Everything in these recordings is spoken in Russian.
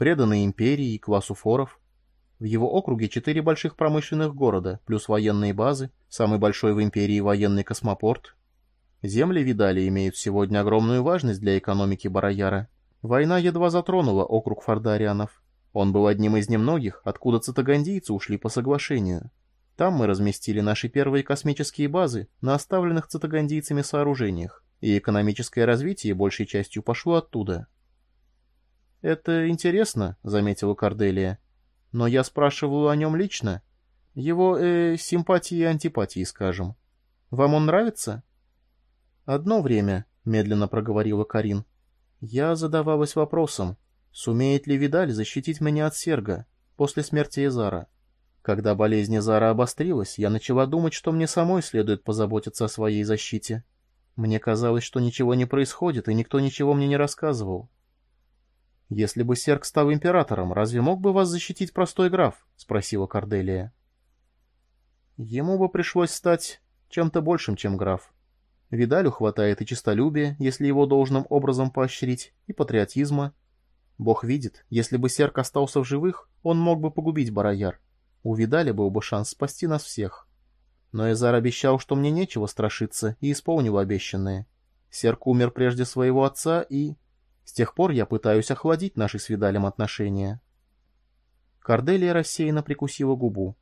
преданный империи и классу форов. В его округе 4 больших промышленных города, плюс военные базы, самый большой в империи военный космопорт. Земли Видали имеют сегодня огромную важность для экономики Барояра. Война едва затронула округ фардарианов. Он был одним из немногих, откуда цитагандийцы ушли по соглашению. Там мы разместили наши первые космические базы на оставленных цитагандийцами сооружениях, и экономическое развитие большей частью пошло оттуда. «Это интересно», — заметила Корделия. «Но я спрашиваю о нем лично. Его, симпатии и антипатии, скажем. Вам он нравится?» «Одно время», — медленно проговорила Карин, — «я задавалась вопросом, сумеет ли Видаль защитить меня от Серга после смерти Эзара. Когда болезнь Эзара обострилась, я начала думать, что мне самой следует позаботиться о своей защите. Мне казалось, что ничего не происходит, и никто ничего мне не рассказывал». «Если бы Серг стал императором, разве мог бы вас защитить простой граф?» — спросила Корделия. «Ему бы пришлось стать чем-то большим, чем граф. Видалю хватает и честолюбия, если его должным образом поощрить, и патриотизма. Бог видит, если бы Серг остался в живых, он мог бы погубить Барояр. У Видаля был бы шанс спасти нас всех. Но Эзар обещал, что мне нечего страшиться, и исполнил обещанное. Серг умер прежде своего отца, и... С тех пор я пытаюсь охладить наши с Видалем отношения». Корделия рассеянно прикусила губу.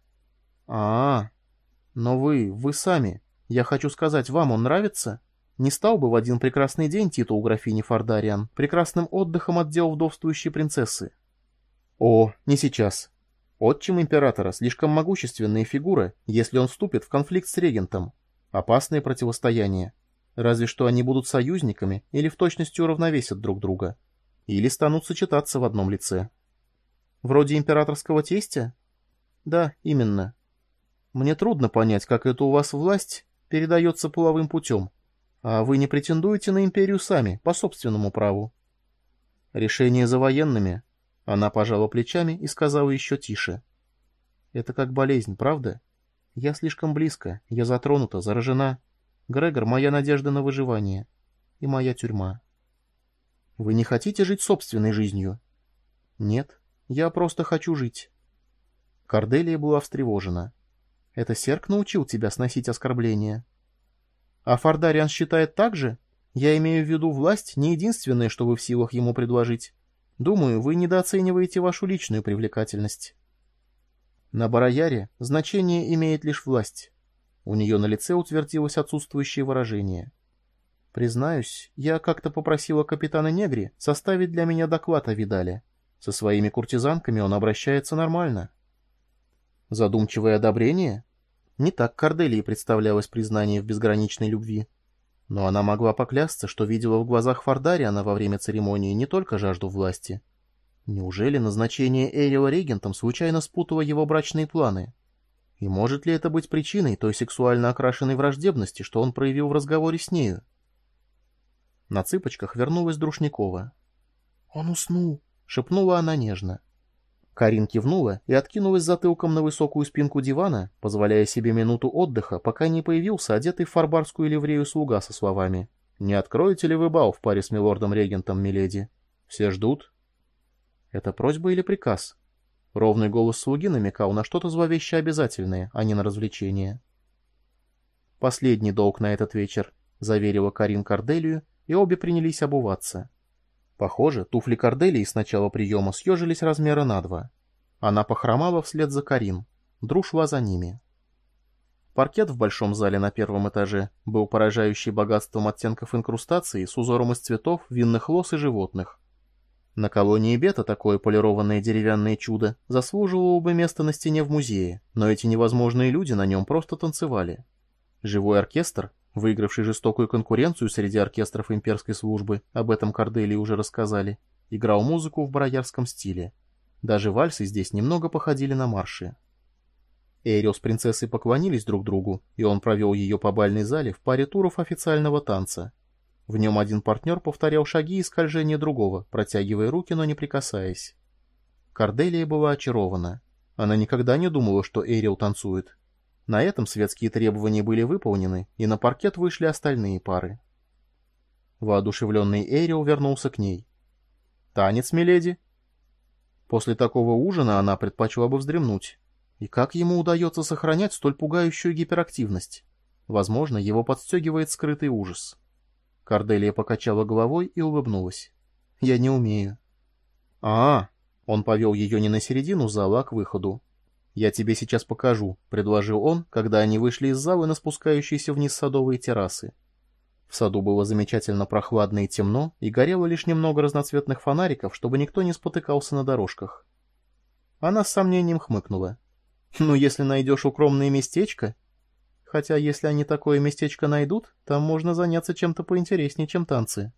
Но вы сами. Я хочу сказать, вам он нравится? Не стал бы в один прекрасный день титул графини Фардариан прекрасным отдыхом от дел вдовствующей принцессы?» «О, не сейчас. Отчим императора слишком могущественная фигура, если он вступит в конфликт с регентом. Опасное противостояние. Разве что они будут союзниками или в точности уравновесят друг друга. Или станут сочетаться в одном лице». «Вроде императорского тестя?» «Да, именно. Мне трудно понять, как это у вас власть передается половым путем. А вы не претендуете на империю сами, по собственному праву?» «Решение за военными». Она пожала плечами и сказала еще тише. «Это как болезнь, правда? Я слишком близко, я затронута, заражена. Грегор — моя надежда на выживание. И моя тюрьма». «Вы не хотите жить собственной жизнью?» «Нет, я просто хочу жить». Корделия была встревожена. «Это Серк научил тебя сносить оскорбления?» «А Фардариан считает так же? Я имею в виду, власть не единственное, что вы в силах ему предложить. Думаю, вы недооцениваете вашу личную привлекательность». «На Барояре значение имеет лишь власть». У нее на лице утвердилось отсутствующее выражение. «Признаюсь, я как-то попросила капитана Негри составить для меня доклад о Видале. Со своими куртизанками он обращается нормально». Задумчивое одобрение? Не так Корделии представлялось признание в безграничной любви. Но она могла поклясться, что видела в глазах Фардариана во время церемонии не только жажду власти. Неужели назначение Эрио регентом случайно спутало его брачные планы? И может ли это быть причиной той сексуально окрашенной враждебности, что он проявил в разговоре с нею? На цыпочках вернулась Друшникова. «Он уснул», — шепнула она нежно. Карин кивнула и откинулась затылком на высокую спинку дивана, позволяя себе минуту отдыха, пока не появился одетый в фарбарскую ливрею слуга со словами: «Не откроете ли вы бал в паре с милордом-регентом, миледи? Все ждут?» Это просьба или приказ? Ровный голос слуги намекал на что-то зловеще обязательное, а не на развлечение. «Последний долг на этот вечер», — заверила Карин Корделию, и обе принялись обуваться. Похоже, туфли Корделии с начала приема съежились размера на 2. Она похромала вслед за Карин. Дру шла за ними. Паркет в большом зале на первом этаже был поражающий богатством оттенков инкрустации с узором из цветов, винных лоз и животных. На колонии Бета такое полированное деревянное чудо заслуживало бы места на стене в музее, но эти невозможные люди на нем просто танцевали. Живой оркестр, выигравший жестокую конкуренцию среди оркестров имперской службы, об этом Корделии уже рассказали, играл музыку в бароярском стиле. Даже вальсы здесь немного походили на марши. Эрио с принцессой поклонились друг другу, и он провел ее по бальной зале в паре туров официального танца. В нем один партнер повторял шаги и скольжения другого, протягивая руки, но не прикасаясь. Корделия была очарована. Она никогда не думала, что Эрио танцует. На этом светские требования были выполнены, и на паркет вышли остальные пары. Воодушевленный Эрио вернулся к ней. «Танец, миледи?» После такого ужина она предпочла бы вздремнуть. И как ему удается сохранять столь пугающую гиперактивность? Возможно, его подстегивает скрытый ужас. Корделия покачала головой и улыбнулась. «Я не умею». «А-а!» Он повел ее не на середину зала, а к выходу. «Я тебе сейчас покажу», — предложил он, когда они вышли из зала на спускающиеся вниз садовые террасы. В саду было замечательно прохладно и темно, и горело лишь немного разноцветных фонариков, чтобы никто не спотыкался на дорожках. Она с сомнением хмыкнула. «Ну, если найдешь укромное местечко...» «Хотя, если они такое местечко найдут, там можно заняться чем-то поинтереснее, чем танцы».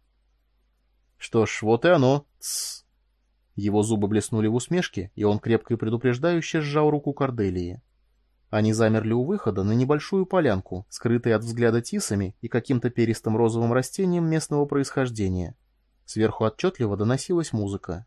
«Что ж, вот и оно. Тссс». Его зубы блеснули в усмешке, и он крепко и предупреждающе сжал руку Корделии. Они замерли у выхода на небольшую полянку, скрытую от взгляда тисами и каким-то перистым розовым растением местного происхождения. Сверху отчетливо доносилась музыка.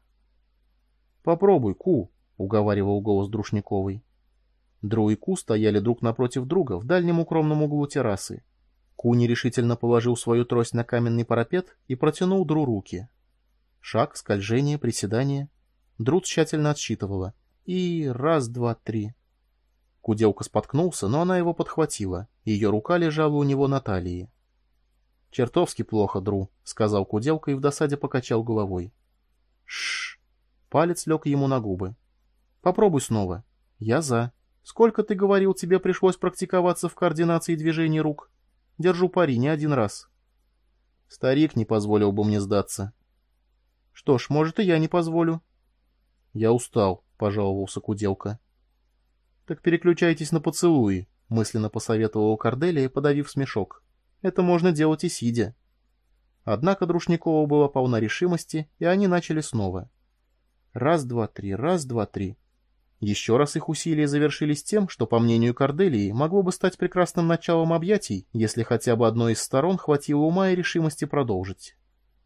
«Попробуй, Ку», — уговаривал голос Друшниковой. Дру и Ку стояли друг напротив друга в дальнем укромном углу террасы. Ку нерешительно положил свою трость на каменный парапет и протянул Дру руки. Шаг, скольжение, приседание. Дру тщательно отсчитывала. И раз, два, три. Куделка споткнулся, но она его подхватила. Ее рука лежала у него на талии. «Чертовски плохо, Дру», — сказал Куделка и в досаде покачал головой. «Шш». Палец лег ему на губы. «Попробуй снова». «Я за. Сколько, ты говорил, тебе пришлось практиковаться в координации движений рук? Держу пари, не один раз». «Старик не позволил бы мне сдаться». «Что ж, может, и я не позволю». «Я устал», — пожаловался Куделка. «Так переключайтесь на поцелуи», — мысленно посоветовала Корделия, подавив смешок. «Это можно делать и сидя». Однако Друшникова была полна решимости, и они начали снова. Раз, два, три, раз, два, три. Еще раз их усилия завершились тем, что, по мнению Корделии, могло бы стать прекрасным началом объятий, если хотя бы одной из сторон хватило ума и решимости продолжить.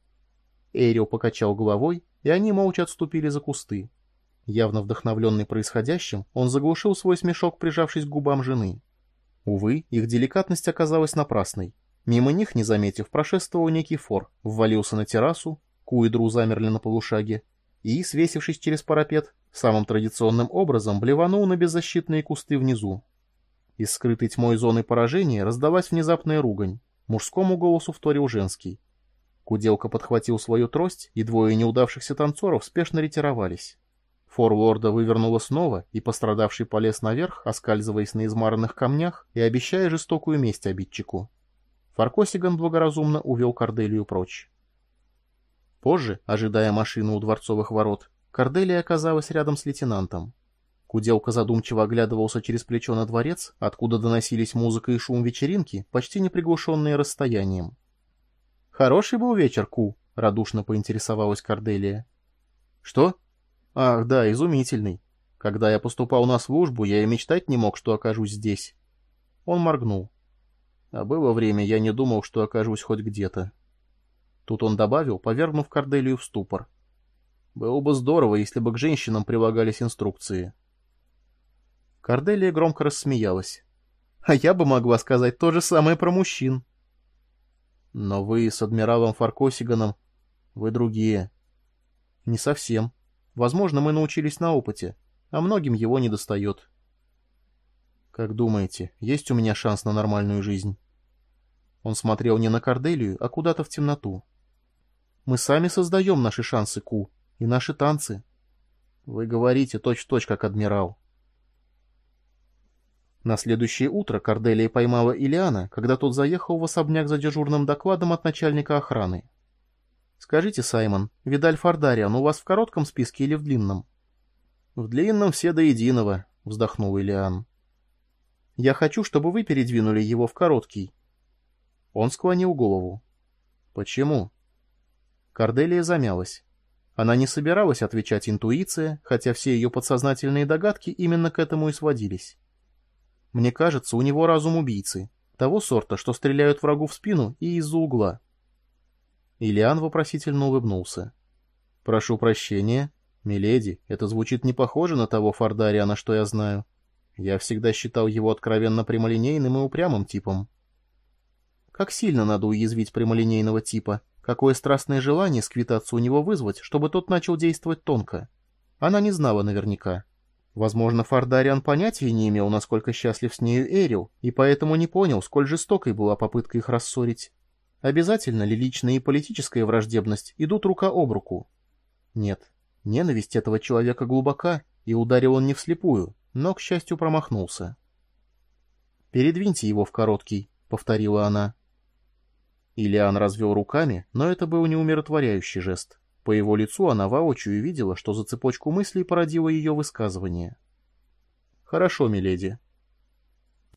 Эйрио покачал головой, и они молча отступили за кусты. Явно вдохновленный происходящим, он заглушил свой смешок, прижавшись к губам жены. Увы, их деликатность оказалась напрасной. Мимо них, не заметив, прошествовал некий фор, ввалился на террасу, Ку и Дру замерли на полушаге, и, свесившись через парапет, самым традиционным образом блеванул на беззащитные кусты внизу. Из скрытой тьмой зоны поражения раздалась внезапная ругань. Мужскому голосу вторил женский. Куделка подхватил свою трость, и двое неудавшихся танцоров спешно ретировались. Форлорда вывернула снова, и пострадавший полез наверх, оскальзываясь на измаранных камнях и обещая жестокую месть обидчику. Фаркосиган благоразумно увел Корделию прочь. Позже, ожидая машину у дворцовых ворот, Корделия оказалась рядом с лейтенантом. Куделка задумчиво оглядывался через плечо на дворец, откуда доносились музыка и шум вечеринки, почти не приглушенные расстоянием. «Хороший был вечер, Ку», — радушно поинтересовалась Корделия. «Что? Ах, да, изумительный. Когда я поступал на службу, я и мечтать не мог, что окажусь здесь». Он моргнул. А было время, я не думал, что окажусь хоть где-то. Тут он добавил, повергнув Корделию в ступор. Было бы здорово, если бы к женщинам прилагались инструкции. Корделия громко рассмеялась. А я бы могла сказать то же самое про мужчин. Но вы с адмиралом Фаркосиганом, вы другие. Не совсем. Возможно, мы научились на опыте, а многим его недостает. Как думаете, есть у меня шанс на нормальную жизнь? Он смотрел не на Корделию, а куда-то в темноту. Мы сами создаем наши шансы, Ку, и наши танцы. Вы говорите точь-в-точь, как адмирал. На следующее утро Корделия поймала Илиана, когда тот заехал в особняк за дежурным докладом от начальника охраны. «Скажите, Саймон, Видаль Фардариан у вас в коротком списке или в длинном?» «В длинном все до единого», — вздохнул Илиан. «Я хочу, чтобы вы передвинули его в короткий». Он склонил голову. «Почему?» Корделия замялась. Она не собиралась отвечать интуиция, хотя все ее подсознательные догадки именно к этому и сводились. «Мне кажется, у него разум убийцы, того сорта, что стреляют врагу в спину и из-за угла». Илиан вопросительно улыбнулся. «Прошу прощения, миледи, это звучит не похоже на того Фардариана, что я знаю. Я всегда считал его откровенно прямолинейным и упрямым типом». «Как сильно надо уязвить прямолинейного типа? Какое страстное желание сквитаться у него вызвать, чтобы тот начал действовать тонко?» Она не знала наверняка. Возможно, Фардариан понятия не имел, насколько счастлив с нею Эрил, и поэтому не понял, сколь жестокой была попытка их рассорить. Обязательно ли личная и политическая враждебность идут рука об руку? Нет, ненависть этого человека глубока, и ударил он не вслепую, но, к счастью, промахнулся. «Передвиньте его в короткий», — повторила она. Илиан развел руками, но это был неумиротворяющий жест. По его лицу она воочию видела, что за цепочку мыслей породило ее высказывание. «Хорошо, миледи».